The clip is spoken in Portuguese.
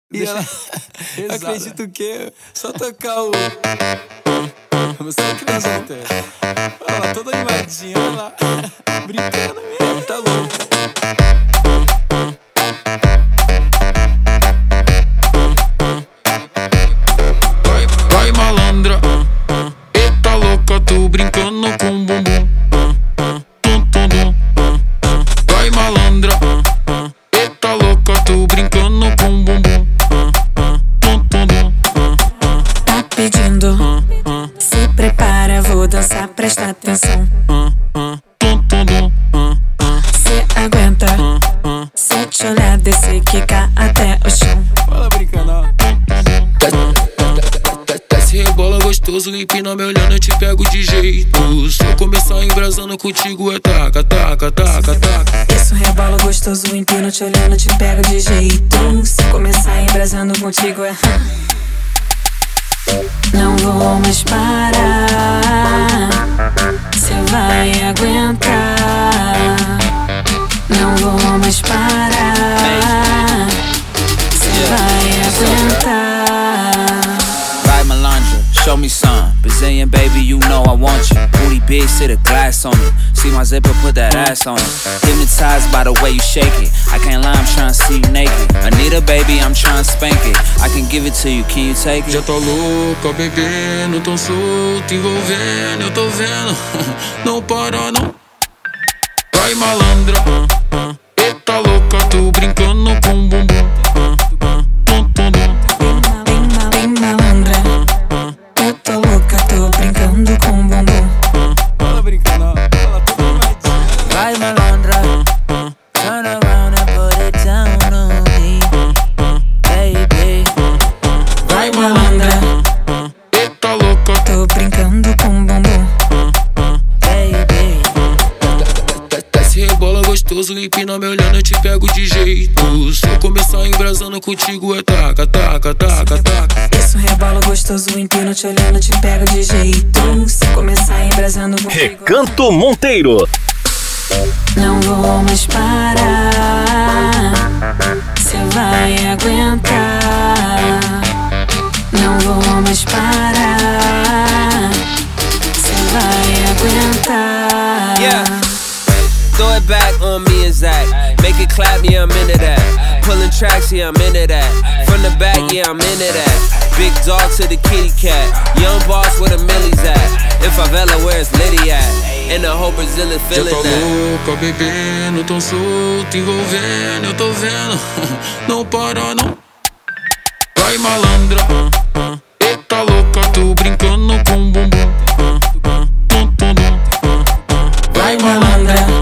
E ela acredita o quê? Só tocar o... Você acredita? Olha lá, toda animadinha, olha lá. Brincando mesmo, tá louco. Vai malandra, eita louca, tô brincando com bumbum. Vai malandra, eita louca, tô brincando com bumbum. Tá pedindo, se prepara, vou dançar, presta atenção. Cê aguenta, se eu te olhar, descer, quicar até o chão. Fala brincando, ó. Desce, rebola gostoso, empina me olhando, eu te pego de jeito. Se eu começar embrasando contigo é taca, taca, taca, taca. Isso rebola gostoso, empino te olhando, te pego de jeito. Se começar embrasando contigo é... Não vou mais parar, cê vai aguentar. Não vou mais parar, cê vai aguentar. Vai malandra, show me some. Brazilian baby, you know I want you. Booty big, sit a glass on it. See my zipper, put that ass on it. Hypnotized by the way you shake it. I can't lie, I'm tryna see you naked. Anita baby, I'm tryna spank it. I can give it to you, can you take it? Já tá louca, bebendo, tão solto, envolvendo, eu tô vendo. Não para não. Vai malandra, eita louca, tô brincando com bumbum. Bem malandra, eu tô louca, tô brincando com bumbum. Fala brincando, ó. Olha lá, toda animadinha. Vai malandra, turn around and put it down on me, baby. Vai malandra, Eita louca, tô brincando com bumbum. Baby. desce, rebola gostoso, empina me olhando, eu te pego de jeito. Se eu começar embrasando contigo é taca, taca, taca, taca. Isso rebola gostoso, empino te olhando, te pego de jeito. Se começar embrasando contigo, Recanto Monteiro. não vou mais parar, cê vai aguentar. Não vou mais parar, cê vai aguentar. Yeah. Throw it back on me and Zach. Make it clap, yeah, I'm into that. Pulling tracks, yeah, I'm into that. From the back, yeah, I'm into that. Big dog to the kitty cat. Young boss where the millies at. In favela, where it's Liddy at. And the whole Brazil is Já feeling tá that. louca, bebendo, tão solto, envolvendo, eu tô vendo. Não para não. Vai malandra, eita louca, tô brincando com bumbum. Vai malandra,